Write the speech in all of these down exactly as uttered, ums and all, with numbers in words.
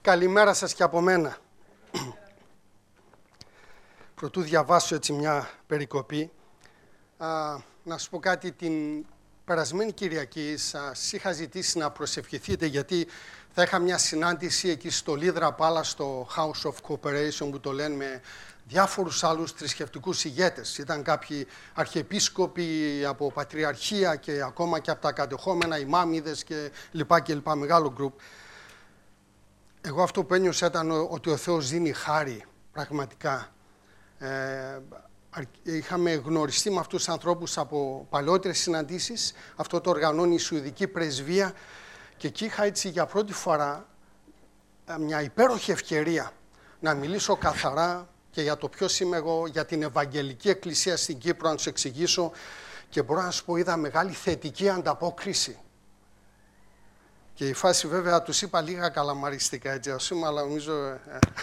Καλημέρα σας και από μένα. Πρωτού διαβάσω έτσι μια περικοπή, α, να σας πω κάτι. Την περασμένη Κυριακή σας είχα ζητήσει να προσευχηθείτε, γιατί θα είχα μια συνάντηση εκεί στο Λίδρα Πάλα, στο House of Cooperation που το λένε, με διάφορους άλλους θρησκευτικούς ηγέτες. Ήταν κάποιοι αρχιεπίσκοποι από πατριαρχία και ακόμα και από τα κατεχόμενα ημάμιδες και λοιπά και λοιπά, μεγάλο γκρουπ. Εγώ αυτό που ένιωσα ήταν ότι ο Θεός δίνει χάρη, πραγματικά. Ε, είχαμε γνωριστεί με αυτούς τους ανθρώπους από παλαιότερες συναντήσεις. Αυτό το οργανώνει η Σουηδική Πρεσβεία και εκεί είχα έτσι για πρώτη φορά μια υπέροχη ευκαιρία να μιλήσω καθαρά και για το ποιος είμαι εγώ, για την Ευαγγελική Εκκλησία στην Κύπρο, να τους εξηγήσω, και μπορώ να σας πω, είδα μεγάλη θετική ανταπόκριση. Και η φάση βέβαια τους είπα λίγα καλαμαριστικά, έτσι ας πούμε, αλλά νομίζω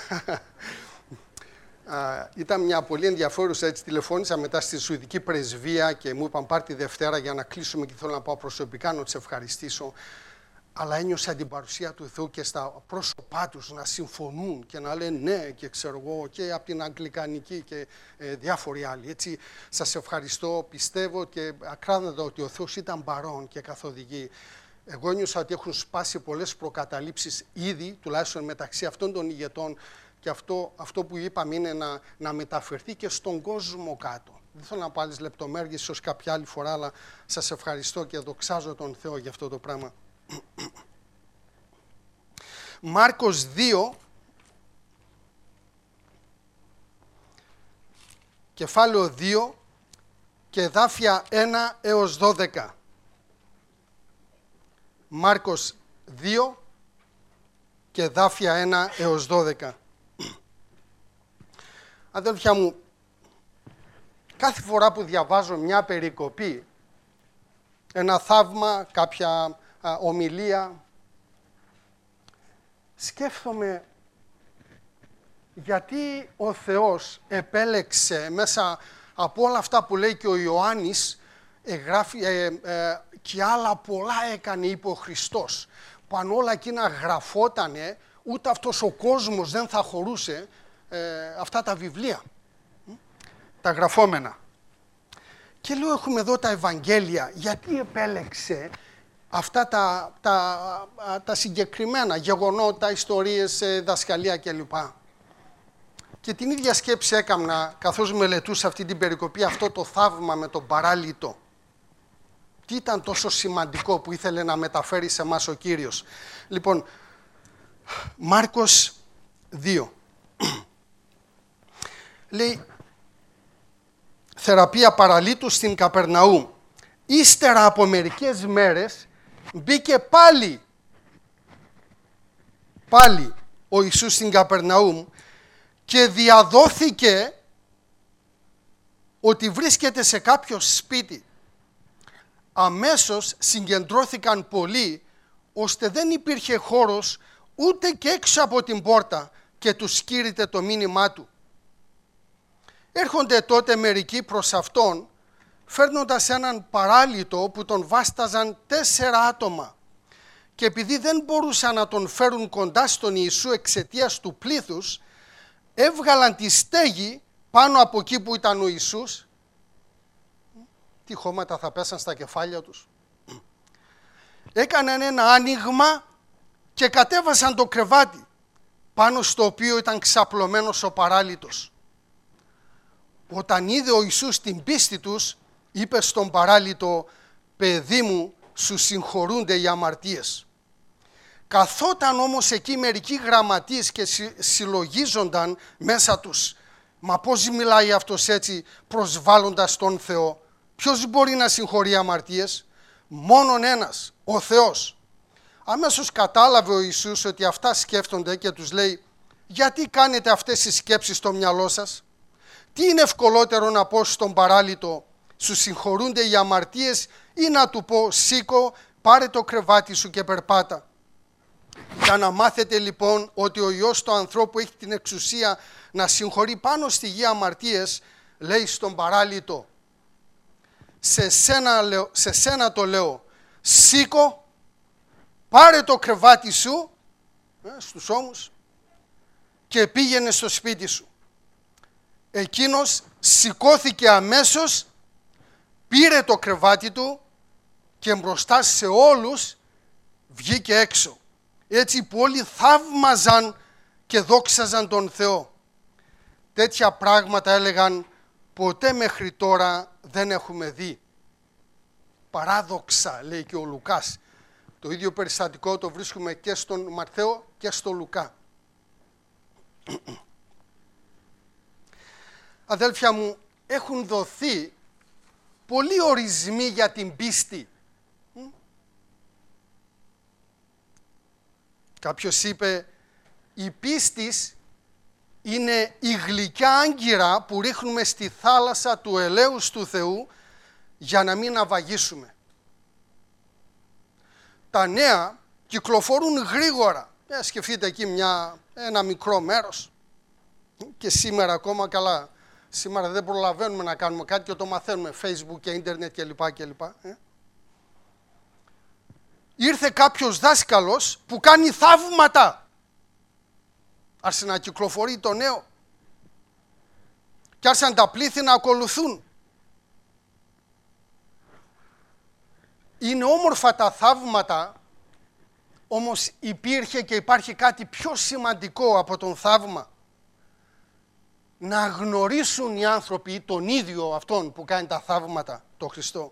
ήταν μια πολύ ενδιαφέρουσα, έτσι τηλεφώνησα μετά στη Σουηδική Πρεσβεία και μου είπαν πάρ' τη Δευτέρα για να κλείσουμε και θέλω να πάω προσωπικά να τους ευχαριστήσω. Αλλά ένιωσα την παρουσία του Θεού και στα πρόσωπά τους να συμφωνούν και να λένε ναι, και ξέρω εγώ, και από την Αγγλικανική και ε, διάφοροι άλλοι. Έτσι σας ευχαριστώ, πιστεύω και ακράδαντα ότι ο Θεός ήταν παρόν και καθοδηγεί. Εγώ ένιωσα ότι έχουν σπάσει πολλές προκαταλήψεις ήδη, τουλάχιστον μεταξύ αυτών των ηγετών, και αυτό, αυτό που είπαμε είναι να, να μεταφερθεί και στον κόσμο κάτω. Δεν θέλω να πω άλλες λεπτομέρειες, ίσως κάποια άλλη φορά, αλλά σας ευχαριστώ και δοξάζω τον Θεό για αυτό το πράγμα. Μάρκος δύο, κεφάλαιο δύο και εδάφια ένα έως δώδεκα. Μάρκος δύο και εδάφια ένα έως δώδεκα. Αδέλφια μου, κάθε φορά που διαβάζω μια περικοπή, ένα θαύμα, κάποια α, ομιλία, σκέφτομαι γιατί ο Θεός επέλεξε μέσα από όλα αυτά που λέει και ο Ιωάννης, εγγράφει, ε, ε, και άλλα πολλά έκανε, είπε ο Χριστός, που αν όλα εκείνα γραφότανε, ούτε αυτός ο κόσμος δεν θα χωρούσε ε, αυτά τα βιβλία, τα γραφόμενα. Και λέω, έχουμε εδώ τα Ευαγγέλια, γιατί επέλεξε αυτά τα, τα, τα συγκεκριμένα γεγονότα, ιστορίες, δασκαλία κλπ. Και την ίδια σκέψη έκανα καθώς μελετούσα αυτή την περικοπή, αυτό το θαύμα με τον παράλυτο. Τι ήταν τόσο σημαντικό που ήθελε να μεταφέρει σε εμάς ο Κύριος. Λοιπόν, Μάρκος δύο. Λέει, θεραπεία παραλύτου στην Καπερναούμ. Ύστερα από μερικές μέρες μπήκε πάλι, πάλι ο Ιησούς στην Καπερναούμ και διαδόθηκε ότι βρίσκεται σε κάποιο σπίτι. Αμέσως συγκεντρώθηκαν πολλοί, ώστε δεν υπήρχε χώρος ούτε και έξω από την πόρτα και τους σκήρυτε το μήνυμά του. Έρχονται τότε μερικοί προς αυτόν, φέρνοντας έναν παράλυτο που τον βάσταζαν τέσσερα άτομα. Και επειδή δεν μπορούσαν να τον φέρουν κοντά στον Ιησού εξαιτίας του πλήθους, έβγαλαν τη στέγη πάνω από εκεί που ήταν ο Ιησούς. Τι χώματα θα πέσαν στα κεφάλια τους. Έκαναν ένα άνοιγμα και κατέβασαν το κρεβάτι, πάνω στο οποίο ήταν ξαπλωμένος ο παράλυτος. Όταν είδε ο Ιησούς την πίστη τους, είπε στον παράλυτο, «Παιδί μου, σου συγχωρούνται οι αμαρτίες». Καθόταν όμως εκεί μερικοί γραμματείς και συλλογίζονταν μέσα τους. Μα πώς μιλάει αυτός έτσι, προσβάλλοντας τον Θεό? Ποιος μπορεί να συγχωρεί αμαρτίες? Μόνον ένας, ο Θεός. Αμέσως κατάλαβε ο Ιησούς ότι αυτά σκέφτονται και τους λέει, γιατί κάνετε αυτές τις σκέψεις στο μυαλό σας? Τι είναι ευκολότερο να πω στον παράλυτο, σου συγχωρούνται οι αμαρτίες, ή να του πω, σήκω, πάρε το κρεβάτι σου και περπάτα? Για να μάθετε λοιπόν ότι ο Υιός του ανθρώπου έχει την εξουσία να συγχωρεί πάνω στη γη αμαρτίες, λέει στον παράλυτο, σε σένα, λέω, σε σένα το λέω, σήκω, πάρε το κρεβάτι σου, ε, στους ώμους και πήγαινε στο σπίτι σου. Εκείνος σηκώθηκε αμέσως, πήρε το κρεβάτι του και μπροστά σε όλους βγήκε έξω. Έτσι που όλοι θαύμαζαν και δόξαζαν τον Θεό. Τέτοια πράγματα έλεγαν ποτέ μέχρι τώρα δεν έχουμε δει. Παράδοξα, λέει και ο Λουκάς. Το ίδιο περιστατικό το βρίσκουμε και στον Ματθαίο και στον Λουκά. Αδέλφια μου, έχουν δοθεί πολλοί ορισμοί για την πίστη. Κάποιος είπε, η πίστης είναι η γλυκιά άγκυρα που ρίχνουμε στη θάλασσα του ελέους του Θεού για να μην ναυαγίσουμε. Τα νέα κυκλοφορούν γρήγορα. Ε, σκεφτείτε εκεί μια, ένα μικρό μέρος. Και σήμερα ακόμα καλά. Σήμερα δεν προλαβαίνουμε να κάνουμε κάτι και το μαθαίνουμε. Facebook και ίντερνετ κλπ. κλπ. Ε. Ήρθε κάποιος δάσκαλος που κάνει θαύματα. Άρχισε να κυκλοφορεί το νέο. Και άρχισαν τα πλήθη να ακολουθούν. Είναι όμορφα τα θαύματα, όμως υπήρχε και υπάρχει κάτι πιο σημαντικό από τον θαύμα. Να γνωρίσουν οι άνθρωποι τον ίδιο αυτόν που κάνει τα θαύματα, τον Χριστό.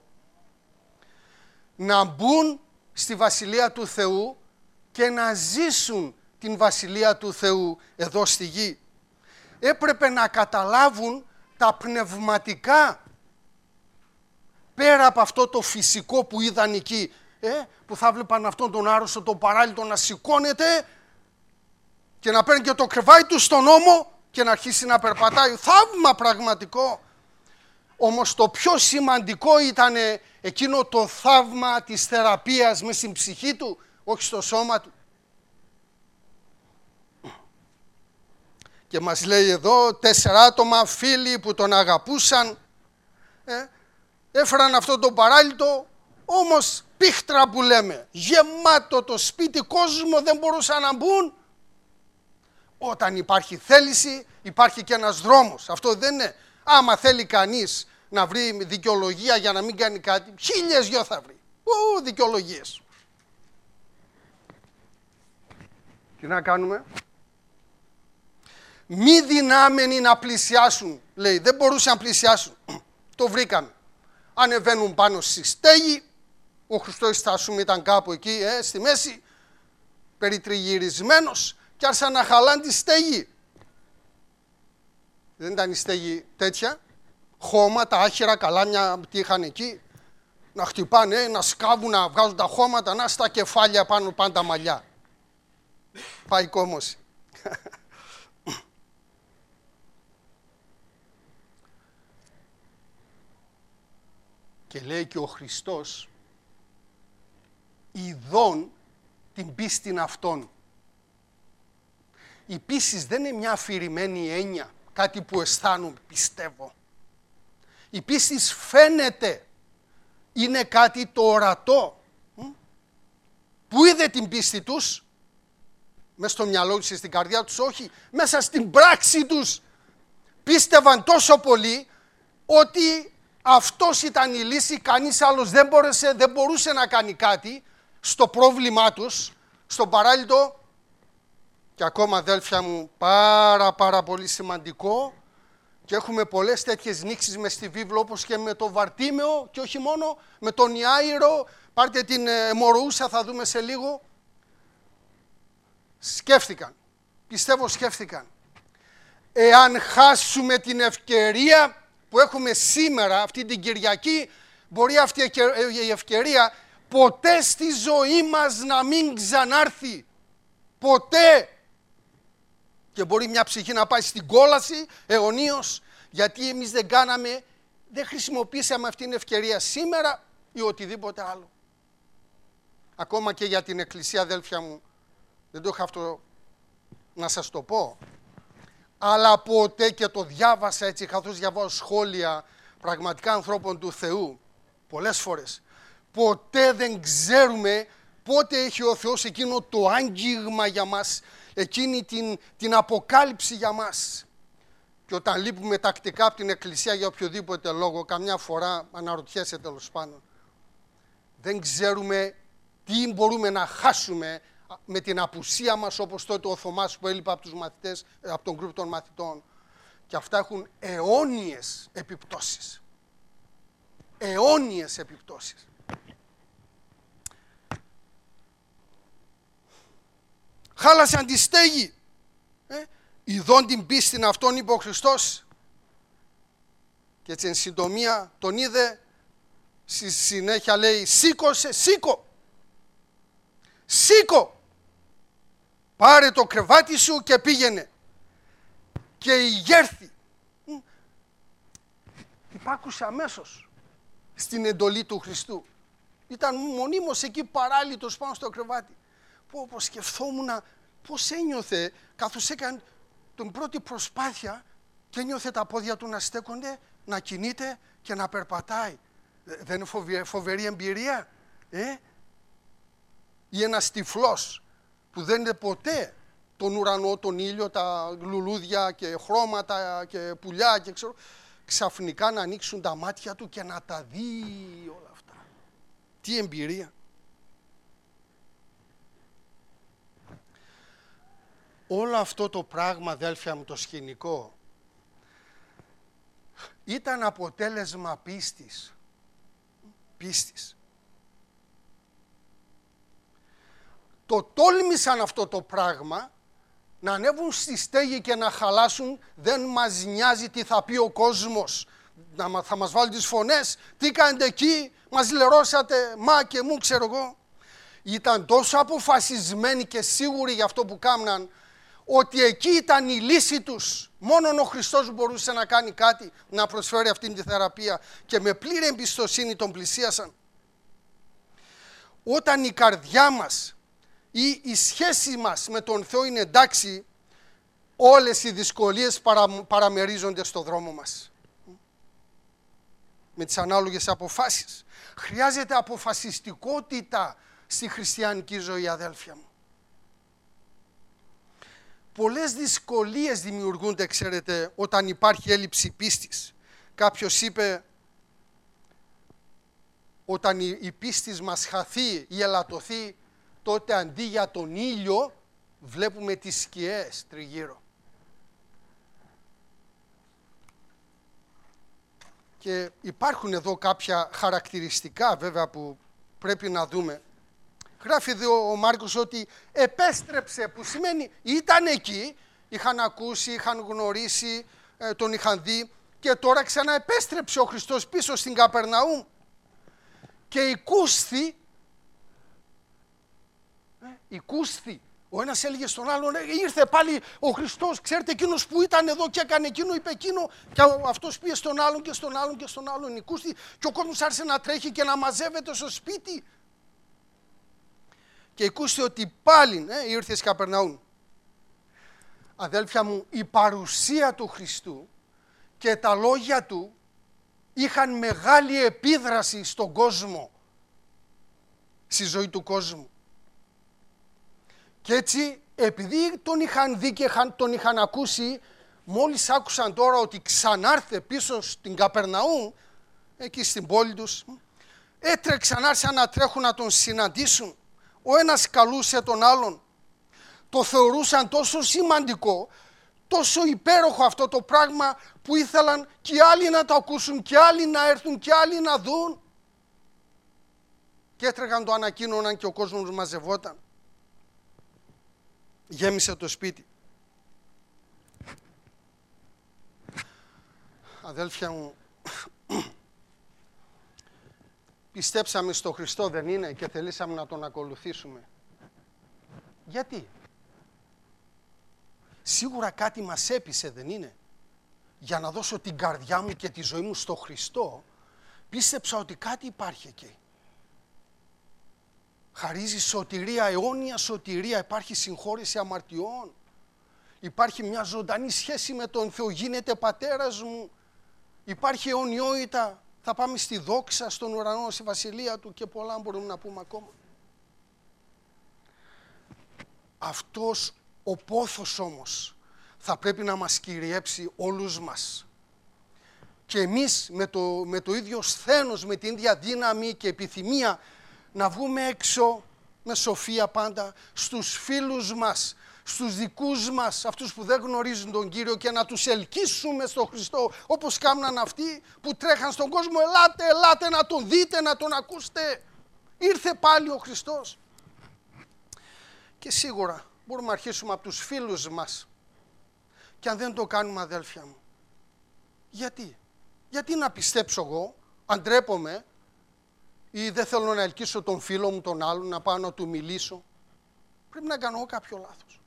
Να μπουν στη Βασιλεία του Θεού και να ζήσουν την Βασιλεία του Θεού εδώ στη γη. Έπρεπε να καταλάβουν τα πνευματικά, πέρα από αυτό το φυσικό που είδαν εκεί, ε, που θα βλέπαν αυτόν τον άρρωστο, τον παράλυτο να σηκώνεται και να παίρνει και το κρεβάτι του στον ώμο και να αρχίσει να περπατάει. Θαύμα πραγματικό. Όμως το πιο σημαντικό ήταν εκείνο το θαύμα της θεραπείας μες στην ψυχή του, όχι στο σώμα του. Και μας λέει εδώ τέσσερα άτομα φίλοι που τον αγαπούσαν, ε, έφεραν αυτό το παράλυτο, όμως πίχτρα που λέμε, γεμάτο το σπίτι, κόσμο δεν μπορούσαν να μπουν. Όταν υπάρχει θέληση υπάρχει και ένας δρόμος. Αυτό δεν είναι, άμα θέλει κανείς να βρει δικαιολογία για να μην κάνει κάτι, χίλιες δυο θα βρει. Ου, δικαιολογίες. Τι να κάνουμε? Μη δυνάμενοι να πλησιάσουν, λέει, δεν μπορούσαν να πλησιάσουν. Το βρήκαμε. Ανεβαίνουν πάνω στη στέγη, ο Χριστός στάσουμε ήταν κάπου εκεί, ε, στη μέση, περιτριγυρισμένος και άρχισαν να χαλάνε τη στέγη. Δεν ήταν η στέγη τέτοια, χώματα, άχυρα, καλάμια, τι είχαν εκεί, να χτυπάνε, να σκάβουν, να βγάζουν τα χώματα, να στα κεφάλια πάνω πάντα μαλλιά. Πάει κόμωση. Και λέει και ο Χριστός, ειδών την πίστην αυτών. Η πίστη δεν είναι μια αφηρημένη έννοια, κάτι που αισθάνομαι, πιστεύω. Η πίστη φαίνεται, είναι κάτι το ορατό. Πού είδε την πίστη τους? Μέσα στο μυαλό τους, στην καρδιά τους, όχι. Μέσα στην πράξη τους. Πίστευαν τόσο πολύ ότι αυτός ήταν η λύση, κανείς άλλος δεν μπορούσε, δεν μπορούσε να κάνει κάτι στο πρόβλημά τους, στον παράλυτο. Και ακόμα, αδέλφια μου, πάρα πάρα πολύ σημαντικό, και έχουμε πολλές τέτοιες νήξεις μες στη βίβλο, όπως και με το Βαρτίμεο και όχι μόνο, με τον Ιάηρο. Πάρτε την αιμορροούσα, θα δούμε σε λίγο. Σκέφτηκαν, πιστεύω σκέφτηκαν, εάν χάσουμε την ευκαιρία που έχουμε σήμερα, αυτή την Κυριακή, μπορεί αυτή η ευκαιρία ποτέ στη ζωή μας να μην ξανάρθει. Ποτέ. Και μπορεί μια ψυχή να πάει στην κόλαση αιωνίως, γιατί εμείς δεν κάναμε, δεν χρησιμοποίησαμε αυτή την ευκαιρία σήμερα ή οτιδήποτε άλλο. Ακόμα και για την Εκκλησία, αδέλφια μου, δεν το είχα αυτό να σας το πω. Αλλά ποτέ, και το διάβασα έτσι καθώς διαβάω σχόλια πραγματικά ανθρώπων του Θεού, πολλές φορές, ποτέ δεν ξέρουμε πότε έχει ο Θεός εκείνο το άγγιγμα για μας, εκείνη την, την αποκάλυψη για μας. Και όταν λείπουμε τακτικά από την εκκλησία για οποιοδήποτε λόγο, καμιά φορά αναρωτιέσαι τέλος πάντων, δεν ξέρουμε τι μπορούμε να χάσουμε με την απουσία μας, όπως τότε ο Θωμάς που έλειπε από τους μαθητές, από τον γκρουπ των μαθητών. Και αυτά έχουν αιώνιες επιπτώσεις. Αιώνιες επιπτώσεις. Χάλασαν τη στέγη. Ε? Ιδών την πίστην αυτόν είπε ο Χριστός. Και έτσι εν συντομία τον είδε, στη συνέχεια λέει σήκωσε, σήκω. Σήκω. Πάρε το κρεβάτι σου και πήγαινε. Και η γέρθη υπάκουσε αμέσως στην εντολή του Χριστού. Ήταν μονίμως εκεί παράλυτος πάνω στο κρεβάτι. Που όπως σκεφτόμουν πώς ένιωθε καθώς έκανε την πρώτη προσπάθεια και ένιωθε τα πόδια του να στέκονται, να κινείται και να περπατάει. Δεν είναι φοβε, φοβερή εμπειρία, ε? Ή ένας τυφλός που δεν είναι ποτέ τον ουρανό, τον ήλιο, τα λουλούδια και χρώματα και πουλιά και ξέρω, ξαφνικά να ανοίξουν τα μάτια του και να τα δει όλα αυτά. Τι εμπειρία. Όλο αυτό το πράγμα, αδέλφια μου, το σκηνικό, ήταν αποτέλεσμα πίστης. Πίστης. Το τόλμησαν αυτό το πράγμα, να ανέβουν στη στέγη και να χαλάσουν, δεν μας νοιάζει τι θα πει ο κόσμος. Να, θα μας βάλουν τις φωνές, τι κάνετε εκεί, μας λερώσατε, μα και μου ξέρω εγώ. Ήταν τόσο αποφασισμένοι και σίγουροι για αυτό που κάμναν, ότι εκεί ήταν η λύση τους. Μόνον ο Χριστός μπορούσε να κάνει κάτι, να προσφέρει αυτήν τη θεραπεία και με πλήρη εμπιστοσύνη τον πλησίασαν. Όταν η καρδιά μας ή η σχέση μας με τον Θεό είναι εντάξει, όλες οι δυσκολίες παρα, παραμερίζονται στο δρόμο μας. Με τις ανάλογες αποφάσεις. Χρειάζεται αποφασιστικότητα στη χριστιανική ζωή, αδέλφια μου. Πολλές δυσκολίες δημιουργούνται, ξέρετε, όταν υπάρχει έλλειψη πίστης. Κάποιος είπε, όταν η πίστη μας χαθεί ή ελαττωθεί, τότε αντί για τον ήλιο βλέπουμε τις σκιές τριγύρω. Και υπάρχουν εδώ κάποια χαρακτηριστικά βέβαια που πρέπει να δούμε. Γράφει εδώ ο Μάρκος ότι επέστρεψε, που σημαίνει ήταν εκεί, είχαν ακούσει, είχαν γνωρίσει, τον είχαν δει και τώρα ξανά επέστρεψε ο Χριστός πίσω στην Καπερναούμ. Και η κούστη, η κούστη, ο ένας έλεγε στον άλλον, ήρθε πάλι ο Χριστός, ξέρετε εκείνος που ήταν εδώ και έκανε εκείνο, είπε εκείνο, και αυτός πήγε στον άλλον και στον άλλον και στον άλλον η κούστη και ο κόσμος άρχισε να τρέχει και να μαζεύεται στο σπίτι. Και ακούστε ότι πάλι ε, ήρθε στην Καπερναούμ. Αδέλφια μου, η παρουσία του Χριστού και τα λόγια του είχαν μεγάλη επίδραση στον κόσμο, στη ζωή του κόσμου. Και έτσι, επειδή τον είχαν δει και τον είχαν ακούσει, μόλις άκουσαν τώρα ότι ξανάρθε πίσω στην Καπερναούμ, εκεί στην πόλη τους, έτρεξαν, άρχισαν να τρέχουν να τον συναντήσουν. Ο ένας καλούσε τον άλλον. Το θεωρούσαν τόσο σημαντικό, τόσο υπέροχο αυτό το πράγμα που ήθελαν και άλλοι να το ακούσουν και άλλοι να έρθουν και άλλοι να δουν. Και έτρεχαν, το ανακοίνωναν και ο κόσμος μαζευόταν. Γέμισε το σπίτι. Αδέλφια μου, πιστέψαμε στο Χριστό, δεν είναι, και θελήσαμε να τον ακολουθήσουμε. Γιατί? Σίγουρα κάτι μας έπεισε, δεν είναι? Για να δώσω την καρδιά μου και τη ζωή μου στο Χριστό, πίστεψα ότι κάτι υπάρχει εκεί. Χαρίζει σωτηρία, αιώνια σωτηρία, υπάρχει συγχώρεση αμαρτιών. Υπάρχει μια ζωντανή σχέση με τον Θεό, γίνεται πατέρας μου. Υπάρχει αιωνιότητα, θα πάμε στη δόξα, στον ουρανό, στη βασιλεία του και πολλά μπορούμε να πούμε ακόμα. Αυτός Ο πόθος όμως θα πρέπει να μας κυριέψει όλους μας. Και εμείς με το, με το ίδιο σθένος, με την ίδια δύναμη και επιθυμία να βγούμε έξω με σοφία πάντα στους φίλους μας, στους δικούς μας, αυτούς που δεν γνωρίζουν τον Κύριο, και να τους ελκύσουμε στον Χριστό, όπως κάμναν αυτοί που τρέχαν στον κόσμο. Ελάτε, ελάτε να τον δείτε, να τον ακούσετε. Ήρθε πάλι ο Χριστός. Και σίγουρα μπορούμε να αρχίσουμε από τους φίλους μας. Και αν δεν το κάνουμε, αδέλφια μου, γιατί? Γιατί να πιστέψω εγώ, αν ντρέπομαι ή δεν θέλω να ελκύσω τον φίλο μου τον άλλον, να πάω να του μιλήσω? Πρέπει να κάνω κάποιο λάθος.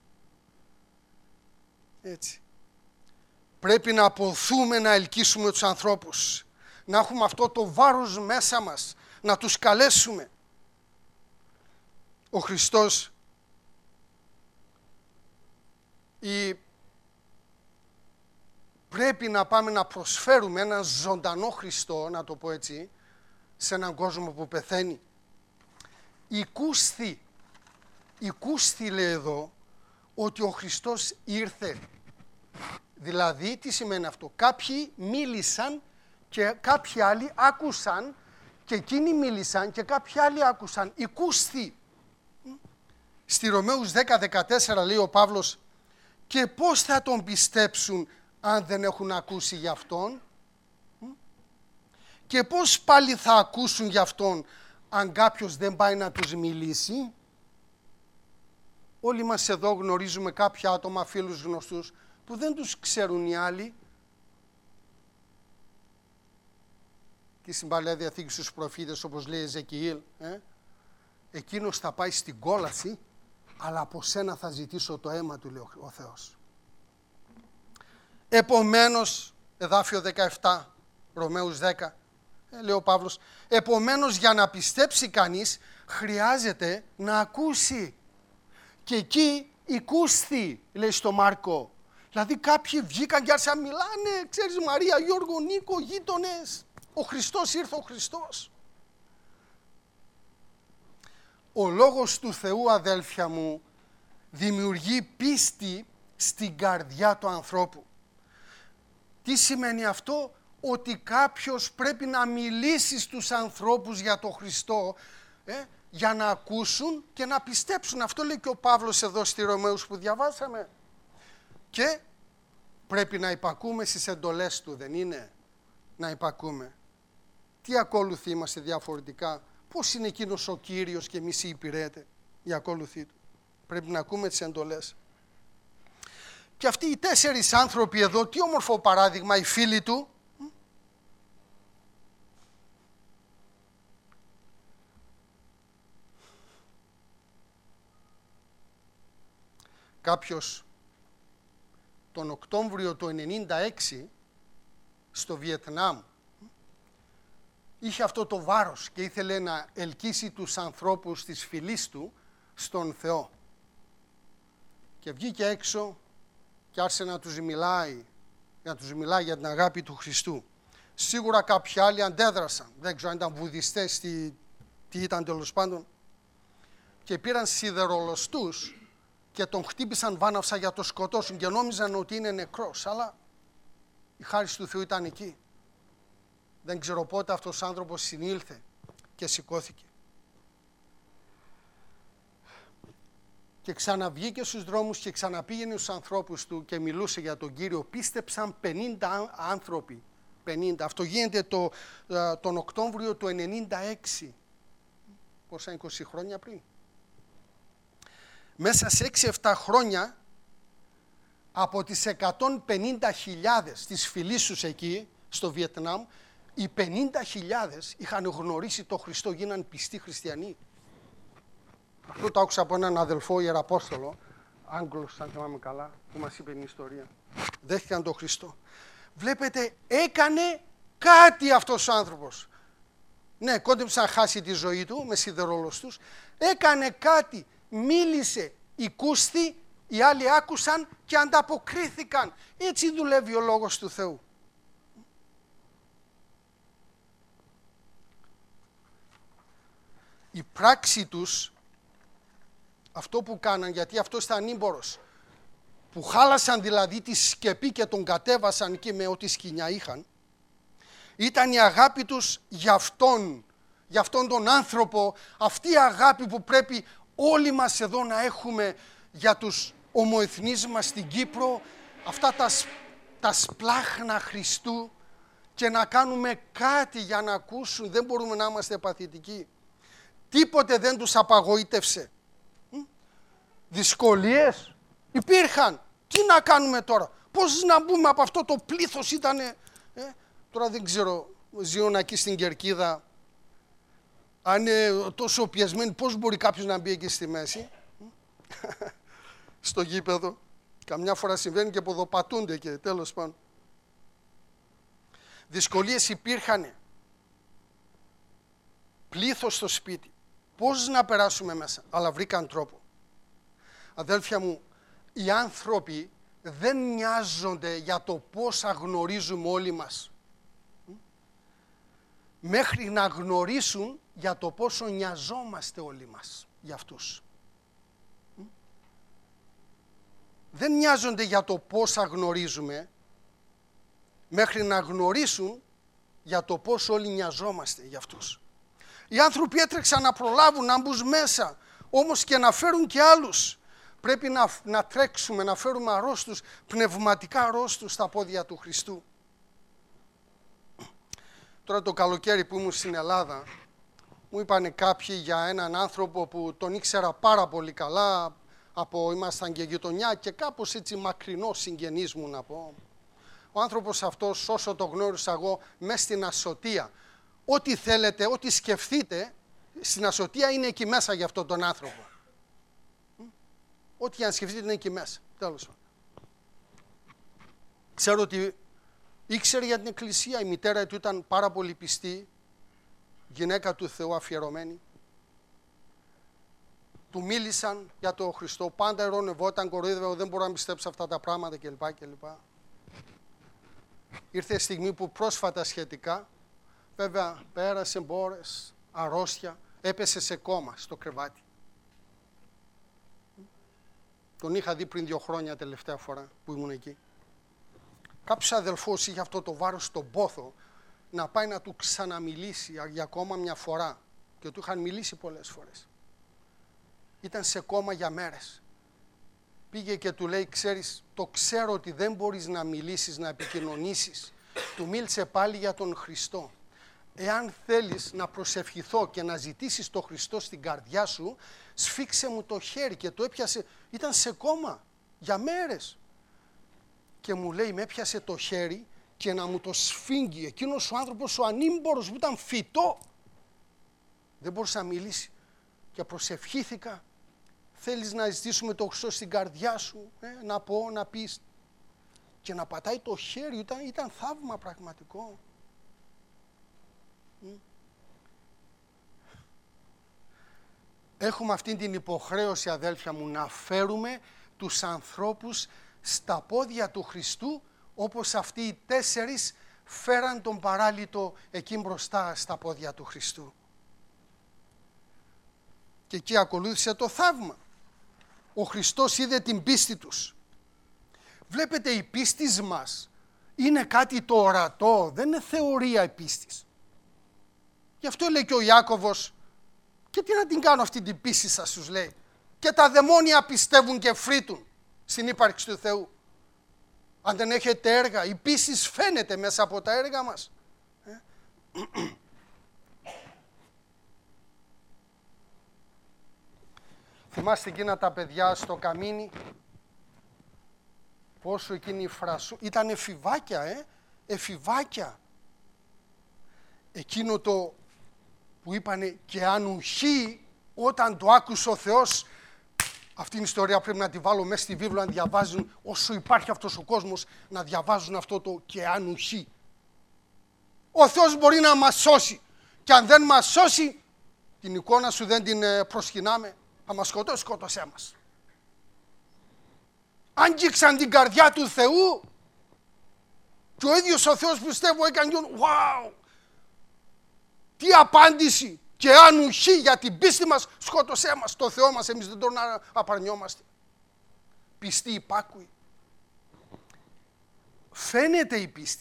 Έτσι. Πρέπει να αποθούμε να ελκύσουμε τους ανθρώπους. Να έχουμε αυτό το βάρος μέσα μας. Να τους καλέσουμε. Ο Χριστός η... πρέπει να πάμε να προσφέρουμε έναν ζωντανό Χριστό, να το πω έτσι, σε έναν κόσμο που πεθαίνει. Η κούστη, η κούστη λέει εδώ, ότι ο Χριστός ήρθε. Δηλαδή, τι σημαίνει αυτό? Κάποιοι μίλησαν και κάποιοι άλλοι άκουσαν, και εκείνοι μίλησαν και κάποιοι άλλοι άκουσαν. Η κούστη. Στη Ρωμαίους δέκα δεκατέσσερα λέει ο Παύλος, και πώς θα τον πιστέψουν αν δεν έχουν ακούσει για Αυτόν? Και πώς πάλι θα ακούσουν για Αυτόν αν κάποιος δεν πάει να τους μιλήσει? Όλοι μας εδώ γνωρίζουμε κάποια άτομα, φίλους γνωστούς, που δεν τους ξέρουν οι άλλοι. Και στην Παλαιά Διαθήκη στους προφήτες, όπως λέει Εζεκιήλ, ε, εκείνος θα πάει στην κόλαση, αλλά από σένα θα ζητήσω το αίμα του, λέει ο Θεός. Επομένως, εδάφιο δεκαεπτά, Ρωμαίους δέκα, ε, λέει ο Παύλος, επομένως για να πιστέψει κανείς χρειάζεται να ακούσει. Και εκεί η κούστη, λέει στο Μάρκο. Δηλαδή κάποιοι βγήκαν και άρχισαν να μιλάνε, ξέρεις, Μαρία, Γιώργο, Νίκο, γείτονες. Ο Χριστός ήρθε, ο Χριστός. Ο Λόγος του Θεού, αδέλφια μου, δημιουργεί πίστη στην καρδιά του ανθρώπου. Τι σημαίνει αυτό? Ότι κάποιος πρέπει να μιλήσει στους ανθρώπους για τον Χριστό, ε, για να ακούσουν και να πιστέψουν. Αυτό λέει και ο Παύλος εδώ στη Ρωμαίους που διαβάσαμε. Και πρέπει να υπακούμε στις εντολές του, δεν είναι? Να υπακούμε. Τι ακόλουθοι είμαστε διαφορετικά? Πώς είναι εκείνος ο Κύριος και εμείς οι υπηρέτε, οι ακόλουθοι του? Πρέπει να ακούμε τις εντολές. Και αυτοί οι τέσσερις άνθρωποι εδώ, τι όμορφο παράδειγμα, οι φίλοι του. Κάποιος τον Οκτώβριο του ενενήντα έξι στο Βιετνάμ είχε αυτό το βάρος και ήθελε να ελκύσει τους ανθρώπους της φυλής του στον Θεό. Και βγήκε έξω και άρχισε να τους μιλάει, να τους μιλάει για την αγάπη του Χριστού. Σίγουρα κάποιοι άλλοι αντέδρασαν, δεν ξέρω αν ήταν βουδιστές, τι, τι ήταν τέλος πάντων, και πήραν σιδερολοστούς και τον χτύπησαν βάναυσα για να το σκοτώσουν και νόμιζαν ότι είναι νεκρός, αλλά η χάρις του Θεού ήταν εκεί. Δεν ξέρω πότε αυτός ο άνθρωπος συνήλθε και σηκώθηκε. Και ξαναβγήκε στους δρόμους και ξαναπήγαινε στους ανθρώπους του και μιλούσε για τον Κύριο. Πίστεψαν πενήντα άνθρωποι. πενήντα. Αυτό γίνεται το, τον Οκτώβριο του ενενήντα έξι. Πόσα, είκοσι χρόνια πριν. Μέσα σε έξι εφτά χρόνια, από τις εκατόν πενήντα χιλιάδες της φυλής τους εκεί, στο Βιετνάμ, οι πενήντα χιλιάδες είχαν γνωρίσει τον Χριστό, γίναν πιστοί χριστιανοί. Αυτό το άκουσα από έναν αδελφό Ιεραπόστολο, Άγγλος, αν θυμάμαι καλά, που μας είπε την ιστορία. Δέχτηκαν τον Χριστό. Βλέπετε, έκανε κάτι αυτός ο άνθρωπος. Ναι, κόντεψε να χάσει τη ζωή του με σιδερολοστούς. Έκανε κάτι, μίλησε, οικούστη, οι άλλοι άκουσαν και ανταποκρίθηκαν. Έτσι δουλεύει ο Λόγος του Θεού. Η πράξη τους, αυτό που κάναν, γιατί αυτός ήταν ανήμπορος, που χάλασαν δηλαδή τη σκεπή και τον κατέβασαν εκεί με ό,τι σκοινιά είχαν, ήταν η αγάπη τους για αυτόν, για αυτόν τον άνθρωπο, αυτή η αγάπη που πρέπει όλοι μας εδώ να έχουμε για τους ομοεθνείς μας στην Κύπρο, αυτά τα, τα σπλάχνα Χριστού, και να κάνουμε κάτι για να ακούσουν. Δεν μπορούμε να είμαστε παθητικοί. Τίποτε δεν τους απαγοήτευσε. Δυσκολίες υπήρχαν. Τι να κάνουμε τώρα? Πώς να μπούμε από αυτό το πλήθος ήτανε... Ε? Τώρα δεν ξέρω, ζω εκεί στην Κερκίδα, αν είναι τόσο πιεσμένοι, πώς μπορεί κάποιος να μπει εκεί στη μέση, στο γήπεδο. Καμιά φορά συμβαίνει και ποδοπατούνται και τέλος πάντων. Δυσκολίες υπήρχαν. Πλήθος στο σπίτι. Πώς να περάσουμε μέσα? Αλλά βρήκαν τρόπο. Αδέλφια μου, οι άνθρωποι δεν νοιάζονται για το πόσα γνωρίζουμε όλοι μας. Μέχρι να γνωρίσουν για το πόσο νοιαζόμαστε όλοι μας για αυτούς. Δεν νοιάζονται για το πόσα γνωρίζουμε, μέχρι να γνωρίσουν για το πόσο όλοι νοιαζόμαστε για αυτούς. Οι άνθρωποι έτρεξαν να προλάβουν να μπουν μέσα, όμως και να φέρουν και άλλους. Πρέπει να, να τρέξουμε, να φέρουμε αρρώστους, πνευματικά αρρώστους στα πόδια του Χριστού. Τώρα το καλοκαίρι που ήμουν στην Ελλάδα, μου είπανε κάποιοι για έναν άνθρωπο που τον ήξερα πάρα πολύ καλά, από ήμασταν και γειτονιά και κάπως έτσι μακρινό συγγενής μου να πω. Ο άνθρωπος αυτός, όσο το γνώρισα εγώ, μες στην Ασωτία, ό,τι θέλετε, ό,τι σκεφτείτε, στην Ασωτία είναι εκεί μέσα για αυτόν τον άνθρωπο. Ό,τι αν σκεφτείτε είναι εκεί μέσα. Τέλος πάντων. Ξέρω ότι ήξερε για την Εκκλησία, η μητέρα του ήταν πάρα πολύ πιστή, γυναίκα του Θεού αφιερωμένη. Του μίλησαν για τον Χριστό, πάντα ερωνευόταν, κοροϊδεύε, δεν μπορώ να πιστέψω αυτά τα πράγματα κλπ. κλπ. Ήρθε η στιγμή που πρόσφατα σχετικά, βέβαια πέρασε μπόρες, αρρώστια, έπεσε σε κόμμα στο κρεβάτι. Τον είχα δει πριν δύο χρόνια τελευταία φορά που ήμουν εκεί. Κάποιος αδελφός είχε αυτό το βάρος στον πόθο να πάει να του ξαναμιλήσει για ακόμα μια φορά και του είχαν μιλήσει πολλές φορές. Ήταν σε κόμμα για μέρες. Πήγε και του λέει, ξέρεις, το ξέρω ότι δεν μπορείς να μιλήσεις, να επικοινωνήσεις. Του μίλησε πάλι για τον Χριστό. Εάν θέλεις να προσευχηθώ και να ζητήσεις τον Χριστό στην καρδιά σου, σφίξε μου το χέρι, και το έπιασε. Ήταν σε κόμμα για μέρες. Και μου λέει, με έπιασε το χέρι και να μου το σφίγγει. Εκείνος ο άνθρωπος, ο ανήμπορος που ήταν φυτό, δεν μπορούσε να μιλήσει. Και προσευχήθηκα. Θέλεις να ζητήσουμε το Χριστό στην καρδιά σου, ε, να πω, να πεις. Και να πατάει το χέρι, ήταν, ήταν θαύμα πραγματικό. Έχουμε αυτή την υποχρέωση, αδέλφια μου, να φέρουμε τους ανθρώπους στα πόδια του Χριστού, όπως αυτοί οι τέσσερις φέραν τον παράλυτο εκεί μπροστά στα πόδια του Χριστού. Και εκεί ακολούθησε το θαύμα. Ο Χριστός είδε την πίστη τους. Βλέπετε, η πίστη μας είναι κάτι το ορατό, δεν είναι θεωρία η πίστης. Γι' αυτό λέει και ο Ιάκωβος, και τι να την κάνω αυτή την πίστη σας, τους λέει. Και τα δαιμόνια πιστεύουν και φρύτουν στην ύπαρξη του Θεού. Αν δεν έχετε έργα, η πίστη φαίνεται μέσα από τα έργα μας. Ε? Θυμάστε εκείνα τα παιδιά στο καμίνι, πόσο εκείνη η φρασού, ήταν εφηβάκια, ε, εφηβάκια. Εκείνο το που είπανε και αν ουχή, όταν το άκουσε ο Θεός, αυτήν την ιστορία πρέπει να τη βάλω μέσα στη βίβλο, να διαβάζουν όσο υπάρχει αυτός ο κόσμος, να διαβάζουν αυτό το και αν ουχή. Ο Θεός μπορεί να μας σώσει, και αν δεν μας σώσει, την εικόνα σου δεν την προσκυνάμε, θα μας σκοτώσει, σκότωσέ μας. Άγγιξαν την καρδιά του Θεού και ο ίδιος ο Θεός, πιστεύω, έκανε wow! Τι απάντηση! Και αν ουχή για την πίστη μας, σκότωσέ μας, το Θεό μας, εμείς δεν τον απαρνιόμαστε. Πιστοί, υπάκουοι, φαίνεται η πίστη.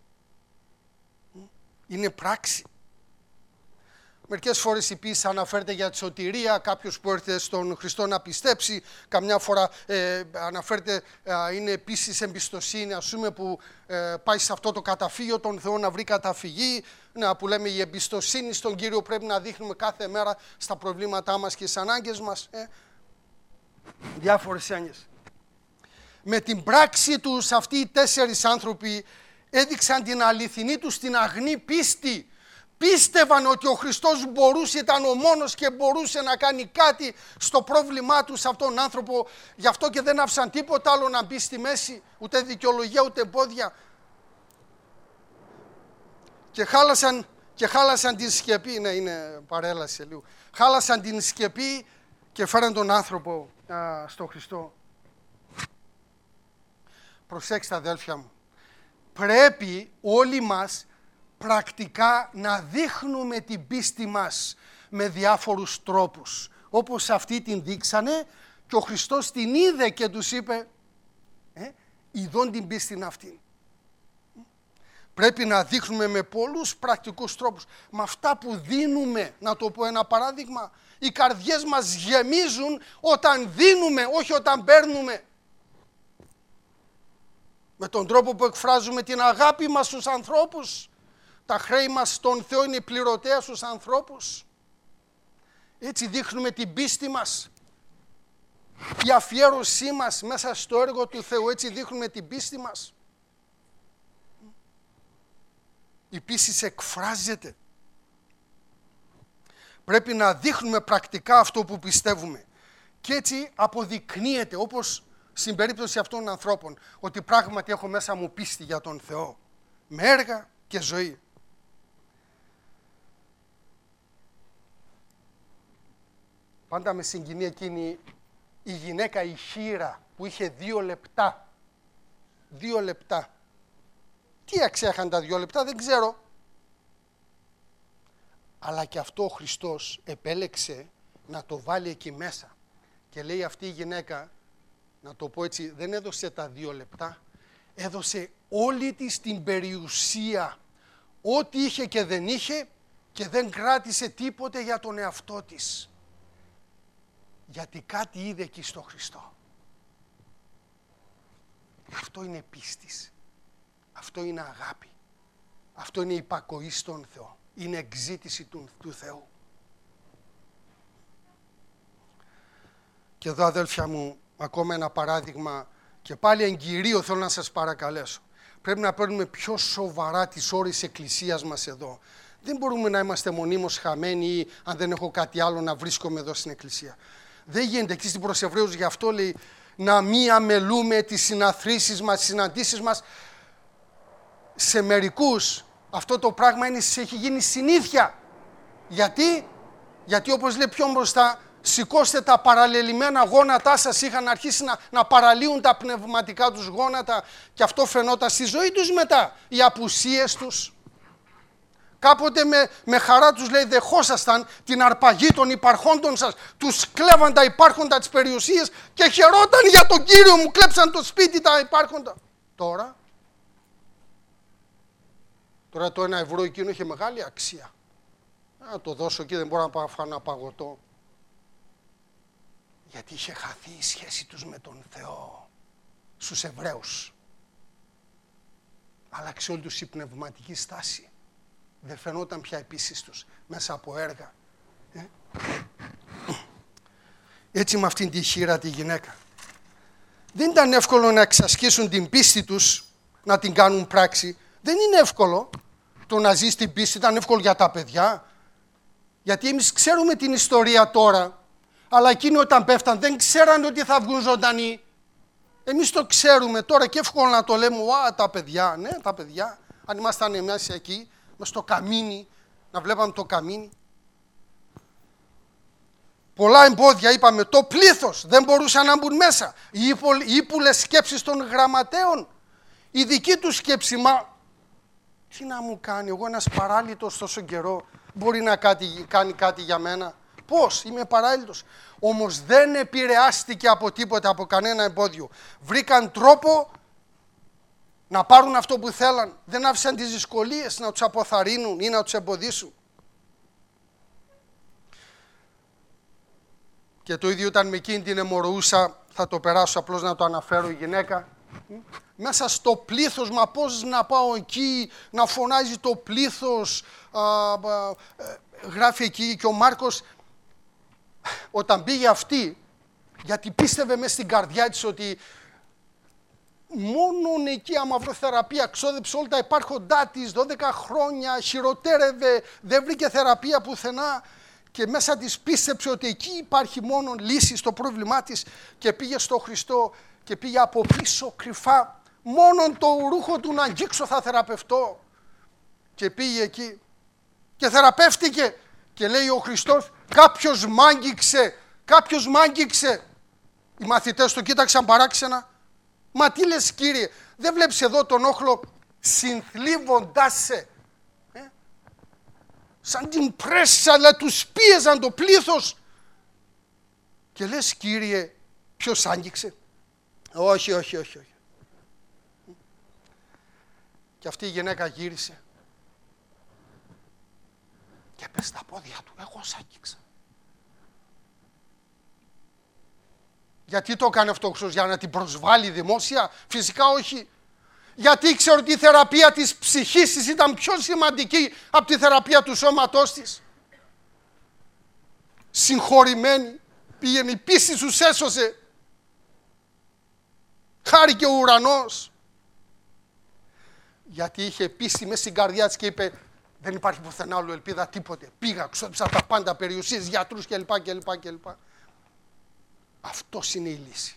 Είναι πράξη. Μερικές φορές η πίστη αναφέρεται για τη σωτηρία, κάποιος που έρχεται στον Χριστό να πιστέψει. Καμιά φορά ε, αναφέρεται, ε, είναι επίσης εμπιστοσύνη, ας πούμε, που ε, πάει σε αυτό το καταφύγιο των Θεών να βρει καταφυγή. Ναι, που λέμε η εμπιστοσύνη στον Κύριο πρέπει να δείχνουμε κάθε μέρα στα προβλήματά μας και στις ανάγκες μας. Ε. Διάφορες έννοιες. Με την πράξη τους αυτοί οι τέσσερις άνθρωποι έδειξαν την αληθινή τους την αγνή πίστη. Πίστευαν ότι ο Χριστός μπορούσε, ήταν ο μόνος και μπορούσε να κάνει κάτι στο πρόβλημά του σε αυτόν τον άνθρωπο. Γι' αυτό και δεν άφησαν τίποτα άλλο να μπει στη μέση, ούτε δικαιολογία ούτε εμπόδια. Και χάλασαν, και χάλασαν την σκεπή, ναι, είναι παρέλαση λίγο. Χάλασαν την σκεπή και φέραν τον άνθρωπο α, στο Χριστό. Προσέξτε, αδέλφια μου, πρέπει όλοι μας πρακτικά να δείχνουμε την πίστη μας με διάφορους τρόπους. Όπως αυτοί την δείξανε και ο Χριστός την είδε και τους είπε ε, ειδών την πίστην αυτή. Πρέπει να δείχνουμε με πολλούς πρακτικούς τρόπους. Με αυτά που δίνουμε, να το πω ένα παράδειγμα, οι καρδιές μας γεμίζουν όταν δίνουμε, όχι όταν παίρνουμε. Με τον τρόπο που εκφράζουμε την αγάπη μας στους ανθρώπους. Τα χρέη μας στον Θεό είναι πληρωτέα στους ανθρώπους. Έτσι δείχνουμε την πίστη μας. Η αφιέρωσή μας μέσα στο έργο του Θεού, έτσι δείχνουμε την πίστη μας. Η πίστη εκφράζεται. Πρέπει να δείχνουμε πρακτικά αυτό που πιστεύουμε. Και έτσι αποδεικνύεται, όπως στην περίπτωση αυτών των ανθρώπων, ότι πράγματι έχω μέσα μου πίστη για τον Θεό. Με έργα και ζωή. Πάντα με συγκινεί εκείνη η γυναίκα, η χήρα, που είχε δύο λεπτά. Δύο λεπτά. Τι αξία είχαν τα δύο λεπτά, δεν ξέρω. Αλλά και αυτό ο Χριστός επέλεξε να το βάλει εκεί μέσα. Και λέει αυτή η γυναίκα, να το πω έτσι, δεν έδωσε τα δύο λεπτά, έδωσε όλη της την περιουσία. Ό,τι είχε και δεν είχε και δεν κράτησε τίποτε για τον εαυτό της. Γιατί κάτι είδε εκεί στο Χριστό. Αυτό είναι πίστης. Αυτό είναι αγάπη. Αυτό είναι υπακοή στον Θεό. Είναι εξήτηση του, του Θεού. Και εδώ, αδέλφια μου, ακόμα ένα παράδειγμα και πάλι εν κυρίω θέλω να σας παρακαλέσω. Πρέπει να παίρνουμε πιο σοβαρά τις ώρες της εκκλησίας μας εδώ. Δεν μπορούμε να είμαστε μονίμως χαμένοι ή αν δεν έχω κάτι άλλο να βρίσκομαι εδώ στην εκκλησία. Δεν γίνεται. Εκεί στην προς Εβραίους γι' αυτό λέει να μη αμελούμε τις συναθρήσεις μας, τις συναντήσεις μας. Σε μερικούς αυτό το πράγμα είναι, έχει γίνει συνήθεια. Γιατί, Γιατί όπως λέει πιο μπροστά, σηκώστε τα παραλληλημένα γόνατά σας, είχαν αρχίσει να, να παραλύουν τα πνευματικά τους γόνατα και αυτό φαινόταν στη ζωή τους μετά, οι απουσίες τους. Κάποτε με, με χαρά τους λέει δεχόσασταν την αρπαγή των υπαρχόντων σας, τους κλέβαν τα υπάρχοντα τις περιουσίες και χαιρόταν για τον Κύριο μου, κλέψαν το σπίτι τα υπάρχοντα. Τώρα, τώρα το ένα ευρώ εκείνο είχε μεγάλη αξία. Να το δώσω και δεν μπορώ να πάω να παγωτώ. Γιατί είχε χαθεί η σχέση τους με τον Θεό, στους Εβραίους. Άλλαξε όλη τους η πνευματική στάση. Δεν φαινόταν πια επίσης τους μέσα από έργα. Ε? Έτσι με αυτήν τη χήρα τη γυναίκα. Δεν ήταν εύκολο να εξασκήσουν την πίστη τους, να την κάνουν πράξη. Δεν είναι εύκολο το να ζεις την πίστη, ήταν εύκολο για τα παιδιά. Γιατί εμείς ξέρουμε την ιστορία τώρα, αλλά εκείνοι όταν πέφταν δεν ξέραν ότι θα βγουν ζωντανοί. Εμείς το ξέρουμε τώρα και εύκολο να το λέμε, «Ουα, τα παιδιά», ναι, τα παιδιά. Αν ήμασταν μέσα εκεί, μες στο καμίνι, να βλέπαμε το καμίνι. Πολλά εμπόδια, είπαμε, το πλήθος δεν μπορούσαν να μπουν μέσα. Οι ύπουλες σκέψεις των γραμματέων, η δική τους σκέψη, μα τι να μου κάνει, εγώ ένας παράλυτος τόσο καιρό, μπορεί να κάτι, κάνει κάτι για μένα. Πώς, είμαι παράλυτος. Όμως δεν επηρεάστηκε από τίποτα, από κανένα εμπόδιο. Βρήκαν τρόπο να πάρουν αυτό που θέλαν. Δεν άφησαν τις δυσκολίες να τους αποθαρρύνουν ή να τους εμποδίσουν. Και το ίδιο ήταν με εκείνη την αιμορροούσα, θα το περάσω απλώς να το αναφέρω, η γυναίκα. Μέσα στο πλήθος, μα πώς να πάω εκεί, να φωνάζει το πλήθος, α, α, γράφει εκεί και ο Μάρκος, όταν πήγε αυτή, γιατί πίστευε μέσα στην καρδιά της ότι μόνον εκεί άμα βρω θεραπεία, ξόδεψε όλα τα υπάρχοντά της, δώδεκα χρόνια, χειροτέρευε, δεν βρήκε θεραπεία πουθενά και μέσα της πίστεψε ότι εκεί υπάρχει μόνο λύση στο πρόβλημά της και πήγε στο Χριστό και πήγε από πίσω κρυφά, μόνον το ρούχο του να αγγίξω θα θεραπευτώ. Και πήγε εκεί και θεραπεύτηκε και λέει ο Χριστός, κάποιος μ' άγγιξε, κάποιος μ' άγγιξε. Οι μαθητές του κοίταξαν παράξενα. Μα τι λες Κύριε, δεν βλέπεις εδώ τον όχλο συνθλίβοντάς σε. Ε? Σαν την πρέσα, αλλά τους πίεζαν το πλήθος. Και λες Κύριε, ποιος άγγιξε. Όχι, όχι, όχι, όχι. Και αυτή η γυναίκα γύρισε και πες στα πόδια του, εγώ σ' άγγιξα. Γιατί το έκανε αυτό ο Χριστός, για να την προσβάλλει δημόσια? Φυσικά όχι. Γιατί ήξερε ότι η θεραπεία της ψυχής της ήταν πιο σημαντική από τη θεραπεία του σώματός της. Συγχωρημένη πήγαινε, η πίστη σου έσωσε. Χάρηκε ο ουρανός. Γιατί είχε πίστη μέσα στην καρδιά της και είπε, δεν υπάρχει πουθενά άλλο ελπίδα, τίποτε. Πήγα, ξόδεψα τα πάντα, περιουσίες, γιατρούς κλπ. κλπ, κλπ. Αυτός είναι η λύση.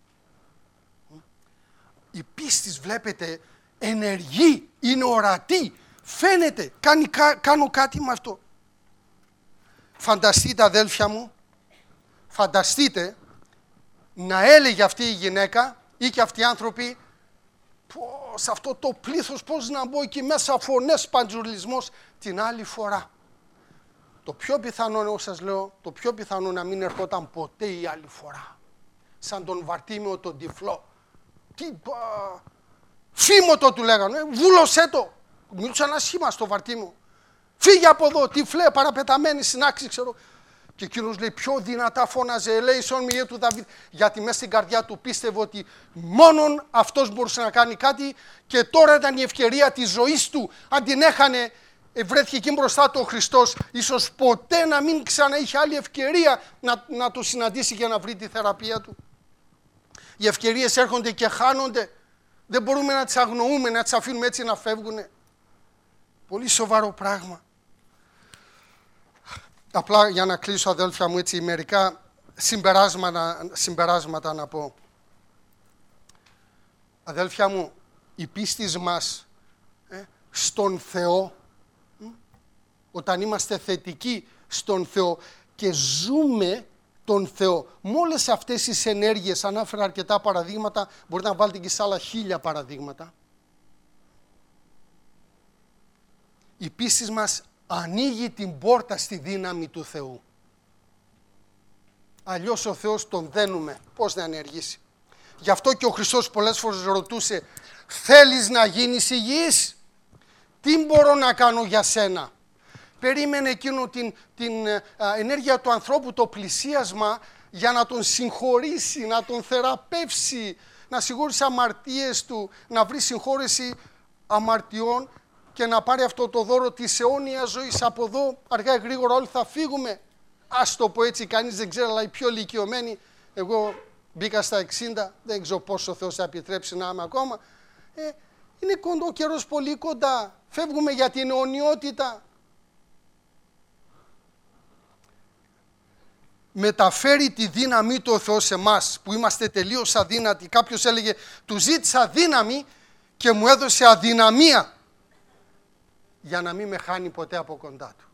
Η πίστη, βλέπετε, ενεργεί, είναι ορατή, φαίνεται, κάνει, κάνω κάτι με αυτό. Φανταστείτε αδέλφια μου, φανταστείτε να έλεγε αυτή η γυναίκα ή και αυτοί οι άνθρωποι, πώς αυτό το πλήθος, πώς να μπω εκεί μέσα, φωνές, παντζουρλισμός την άλλη φορά. Το πιο πιθανό, εγώ σας λέω, το πιο πιθανό να μην ερχόταν ποτέ η άλλη φορά. Σαν τον Βαρτίμιο τον τυφλό. Τι, α, φήμωτο του λέγανε, βούλωσέ το. Μιλούσαν ασχήμα στο Βαρτίμιο. Φύγε από εδώ, τυφλέ, παραπεταμένη στην άξη, ξέρω. Και εκείνος λέει, πιο δυνατά φώναζε, ελέησον μη του Δαβίδ. Γιατί μέσα στην καρδιά του πίστευε ότι μόνον αυτός μπορούσε να κάνει κάτι και τώρα ήταν η ευκαιρία της ζωής του. Αν την έχανε, βρέθηκε εκεί μπροστά του ο Χριστός, ίσως ποτέ να μην ξανά είχε άλλη ευκαιρία να, να το συναντήσει και να βρει τη θεραπεία του. Οι ευκαιρίες έρχονται και χάνονται. Δεν μπορούμε να τις αγνοούμε, να τις αφήνουμε έτσι να φεύγουν. Πολύ σοβαρό πράγμα. Απλά για να κλείσω, αδέλφια μου, έτσι μερικά συμπεράσματα, συμπεράσματα να πω. Αδέλφια μου, η πίστη μας ε, στον Θεό, ε, όταν είμαστε θετικοί στον Θεό και ζούμε τον Θεό, με όλες αυτές τις ενέργειες, ανάφερα αρκετά παραδείγματα, μπορείτε να βάλετε και σε άλλα χίλια παραδείγματα. Η πίστη μας ανοίγει την πόρτα στη δύναμη του Θεού. Αλλιώς ο Θεός τον δένουμε, πώς να ενεργήσει. Γι' αυτό και ο Χριστός πολλές φορές ρωτούσε, θέλεις να γίνεις υγιής? Τι μπορώ να κάνω για σένα? Περίμενε εκείνο την, την α, ενέργεια του ανθρώπου, το πλησίασμα, για να τον συγχωρήσει, να τον θεραπεύσει, να συγχωρήσει αμαρτίες του, να βρει συγχώρεση αμαρτιών και να πάρει αυτό το δώρο της αιώνιας ζωής. Από εδώ αργά ή γρήγορα όλοι θα φύγουμε. Ας το πω έτσι, κανείς δεν ξέρει, αλλά οι πιο ηλικιωμένοι, εγώ μπήκα στα εξήντα, δεν ξέρω πόσο ο Θεός θα επιτρέψει να είμαι ακόμα. Ε, είναι κοντό ο καιρός, πολύ κοντά. Φεύγουμε για την αιωνιότητα. Μεταφέρει τη δύναμή του ο Θεός σε εμάς, που είμαστε τελείως αδύνατοι. Κάποιος έλεγε, του ζήτησα δύναμη και μου έδωσε αδυναμία, για να μην με χάνει ποτέ από κοντά του.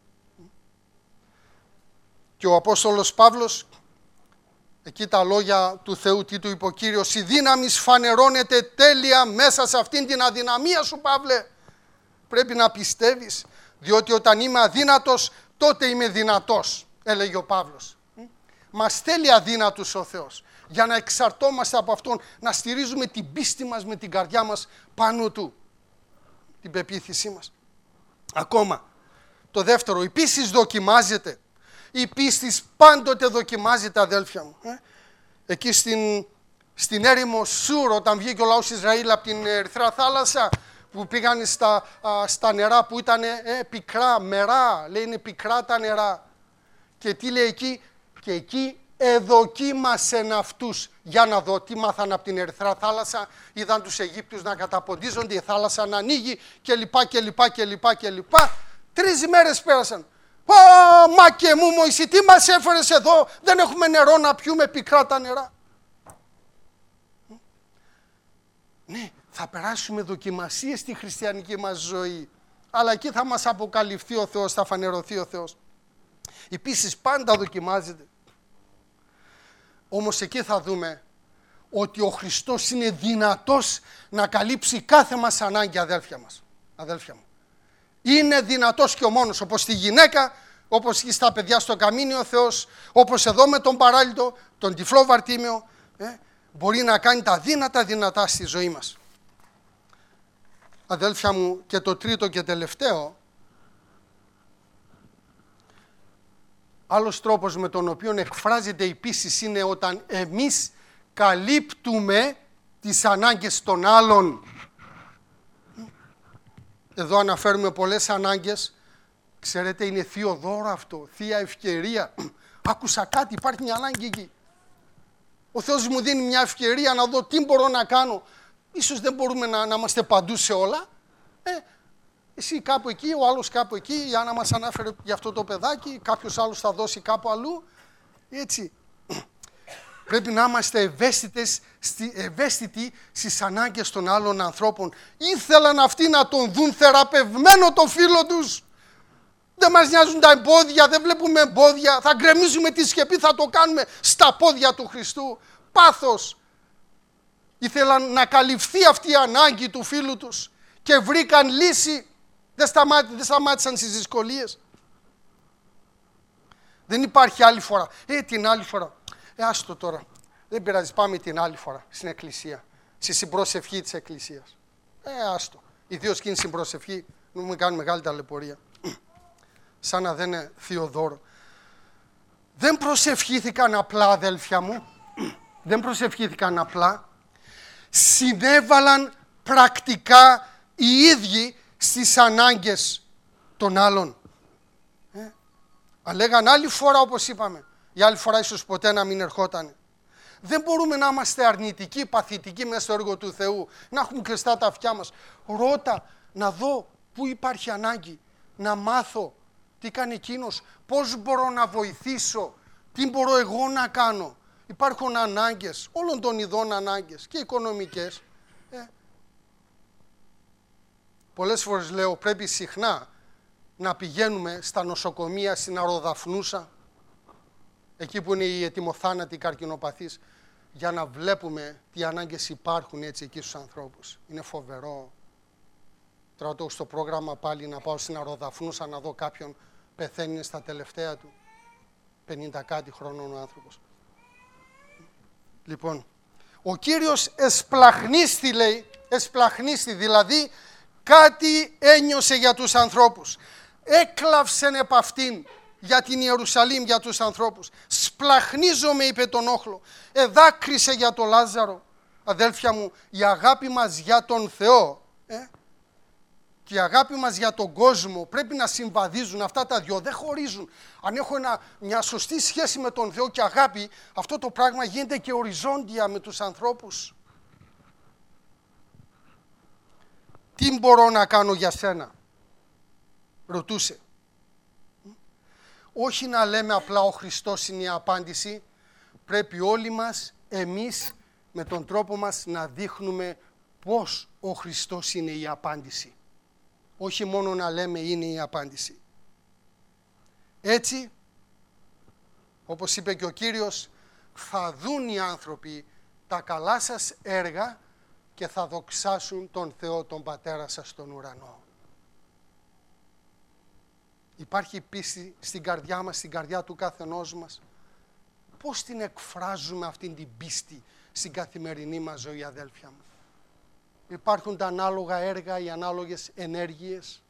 Και ο Απόστολος Παύλος, εκεί τα λόγια του Θεού, τι του είπε ο Κύριος, η δύναμη φανερώνεται τέλεια μέσα σε αυτήν την αδυναμία σου, Παύλε. Πρέπει να πιστεύεις, διότι όταν είμαι αδύνατος, τότε είμαι δυνατός, έλεγε ο Παύλος. Μας θέλει αδύνατους ο Θεός, για να εξαρτώμαστε από Αυτόν, να στηρίζουμε την πίστη μας με την καρδιά μας πάνω Του, την πεποίθησή μας. Ακόμα, το δεύτερο, η πίστη δοκιμάζεται. Η πίστη πάντοτε δοκιμάζεται, αδέλφια μου. Ε? Εκεί στην, στην έρημο Σουρ, όταν βγήκε ο λαός Ισραήλ από την Ερυθρά θάλασσα, που πήγαν στα, α, στα νερά που ήταν ε, πικρά, μερά, λέει είναι πικρά τα νερά. Και τι λέει εκεί, και εκεί εδοκίμασεν αυτούς. Για να δω τι μάθαν από την Ερυθρά θάλασσα, είδαν τους Αιγύπτιους να καταποντίζονται, η θάλασσα να ανοίγει κλπ. κλπ, κλπ, κλπ. Τρεις μέρες πέρασαν. Ω, μα και μου Μωυσή, τι μας έφερες εδώ, δεν έχουμε νερό να πιούμε, πικρά τα νερά. Ναι, θα περάσουμε δοκιμασίες στη χριστιανική μας ζωή, αλλά εκεί θα μας αποκαλυφθεί ο Θεός, θα φανερωθεί ο Θεός. Η πίστη πάντα δοκιμάζεται. Όμως εκεί θα δούμε ότι ο Χριστός είναι δυνατός να καλύψει κάθε μας ανάγκη, αδέλφια μας. Αδέλφια μου. Είναι δυνατός και ο μόνος, όπως στη γυναίκα, όπως και στα παιδιά στο καμίνι ο Θεός, όπως εδώ με τον παράλυτο, τον τυφλό Βαρτίμιο, ε, μπορεί να κάνει τα δύνατα δυνατά στη ζωή μας. Αδέλφια μου, και το τρίτο και τελευταίο, άλλος τρόπος με τον οποίο εκφράζεται η πίστη είναι όταν εμείς καλύπτουμε τις ανάγκες των άλλων. Εδώ αναφέρουμε πολλές ανάγκες. Ξέρετε, είναι θείο δώρο αυτό, θεία ευκαιρία. Άκουσα κάτι, υπάρχει μια ανάγκη εκεί. Ο Θεός μου δίνει μια ευκαιρία να δω τι μπορώ να κάνω. Ίσως δεν μπορούμε να, να είμαστε παντού σε όλα. Ε, εσύ κάπου εκεί, ο άλλος κάπου εκεί, η Άννα μας ανάφερε για αυτό το παιδάκι, κάποιος άλλος θα δώσει κάπου αλλού. Έτσι. Πρέπει να είμαστε ευαίσθητες, ευαίσθητοι στις ανάγκες των άλλων ανθρώπων. Ήθελαν αυτοί να τον δουν θεραπευμένο το φίλο τους. Δεν μας νοιάζουν τα εμπόδια, δεν βλέπουμε εμπόδια. Θα γκρεμίζουμε τη σκεπή, θα το κάνουμε στα πόδια του Χριστού. Πάθος. Ήθελαν να καλυφθεί αυτή η ανάγκη του φίλου τους και βρήκαν λύση. Δεν, σταμάτη, δεν σταμάτησαν στις δυσκολίες. Δεν υπάρχει άλλη φορά. Ε, την άλλη φορά. Ε, άστο τώρα. Δεν πειράζει, πάμε την άλλη φορά στην εκκλησία. Στη συμπροσευχή της εκκλησίας. Ε, άστο. Ιδίως και είναι συμπροσευχή, μου κάνει μεγάλη ταλαιπωρία. Σαν να δεν είναι θείο δώρο. Δεν προσευχήθηκαν απλά, αδέλφια μου. Δεν προσευχήθηκαν απλά. Συνέβαλαν πρακτικά οι ίδιοι στις ανάγκες των άλλων. Ε, αν λέγαν άλλη φορά, όπως είπαμε, η άλλη φορά ίσως ποτέ να μην ερχότανε. Δεν μπορούμε να είμαστε αρνητικοί, παθητικοί μέσα στο έργο του Θεού, να έχουμε κλειστά τα αυτιά μας. Ρώτα, να δω πού υπάρχει ανάγκη, να μάθω τι κάνει εκείνος, πώς μπορώ να βοηθήσω, τι μπορώ εγώ να κάνω. Υπάρχουν ανάγκες, όλων των ειδών ανάγκες και οικονομικές. Ε, πολλές φορές λέω πρέπει συχνά να πηγαίνουμε στα νοσοκομεία, στην Αροδαφνούσα, εκεί που είναι οι ετοιμοθάνατοι καρκινοπαθείς, για να βλέπουμε τι ανάγκες υπάρχουν έτσι εκεί στους ανθρώπους. Είναι φοβερό. Τώρα το στο πρόγραμμα πάλι να πάω στην Αροδαφνούσα να δω κάποιον πεθαίνει στα τελευταία του. πενήντα κάτι χρονών ο άνθρωπος. Λοιπόν, ο Κύριος εσπλαχνίστη, λέει, εσπλαχνίστη, δηλαδή κάτι ένιωσε για τους ανθρώπους. Έκλαυσεν επ' αυτήν για την Ιερουσαλήμ, για τους ανθρώπους. Σπλαχνίζομαι, είπε τον όχλο. Εδάκρυσε για τον Λάζαρο. Αδέλφια μου, η αγάπη μας για τον Θεό ε, και η αγάπη μας για τον κόσμο πρέπει να συμβαδίζουν αυτά τα δυο, δεν χωρίζουν. Αν έχω ένα, μια σωστή σχέση με τον Θεό και αγάπη, αυτό το πράγμα γίνεται και οριζόντια με τους ανθρώπους. Τι μπορώ να κάνω για σένα, ρωτούσε. Όχι να λέμε απλά ο Χριστός είναι η απάντηση, πρέπει όλοι μας, εμείς, με τον τρόπο μας να δείχνουμε πώς ο Χριστός είναι η απάντηση. Όχι μόνο να λέμε είναι η απάντηση. Έτσι, όπως είπε και ο Κύριος, θα δουν οι άνθρωποι τα καλά σας έργα και θα δοξάσουν τον Θεό, τον Πατέρα σας στον ουρανό. Υπάρχει πίστη στην καρδιά μας, στην καρδιά του καθενός μας. πώς την εκφράζουμε αυτήν την πίστη στην καθημερινή μας ζωή, αδέλφια μου? Υπάρχουν τα ανάλογα έργα, οι ανάλογες ενέργειες.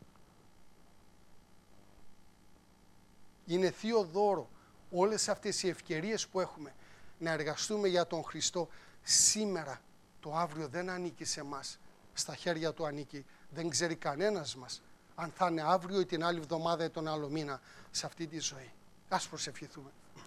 Είναι θείο δώρο όλες αυτές οι ευκαιρίες που έχουμε να εργαστούμε για τον Χριστό σήμερα. Το αύριο δεν ανήκει σε μας, στα χέρια του ανήκει. Δεν ξέρει κανένας μας αν θα είναι αύριο ή την άλλη εβδομάδα ή τον άλλο μήνα σε αυτή τη ζωή. Ας προσευχηθούμε.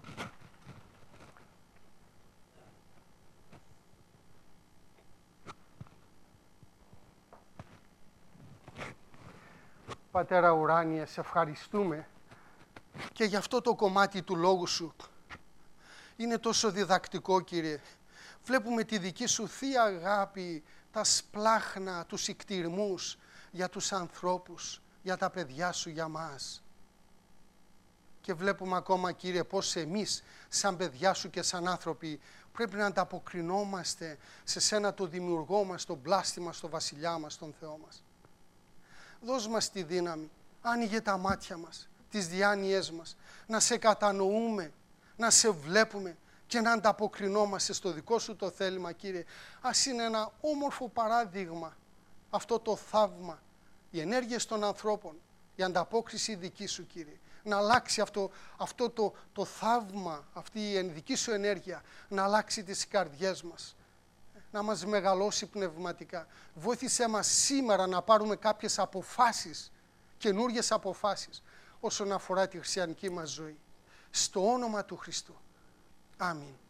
Πατέρα ουράνιε, σε ευχαριστούμε και για αυτό το κομμάτι του λόγου σου. Είναι τόσο διδακτικό, Κύριε. Βλέπουμε τη δική σου θεία αγάπη, τα σπλάχνα, τους ικτηρμούς για τους ανθρώπους, για τα παιδιά σου, για μας. Και βλέπουμε ακόμα, Κύριε, πώς εμείς σαν παιδιά σου και σαν άνθρωποι πρέπει να ανταποκρινόμαστε σε σένα το δημιουργό μας, τον πλάστη μας, τον βασιλιά μας, τον Θεό μας. Δώσ' μας τη δύναμη, άνοιγε τα μάτια μας, τις διάνοιές μας, να σε κατανοούμε, να σε βλέπουμε και να ανταποκρινόμαστε στο δικό σου το θέλημα, Κύριε. Ας είναι ένα όμορφο παράδειγμα αυτό το θαύμα, οι ενέργειες των ανθρώπων, η ανταπόκριση δική σου, Κύριε. Να αλλάξει αυτό, αυτό το, το θαύμα, αυτή η δική σου ενέργεια, να αλλάξει τις καρδιές μας, να μας μεγαλώσει πνευματικά. Βοήθησέ μας σήμερα να πάρουμε κάποιες αποφάσεις, καινούριες αποφάσεις, όσον αφορά τη χριστιανική μας ζωή. Στο όνομα του Χριστού. Αμήν.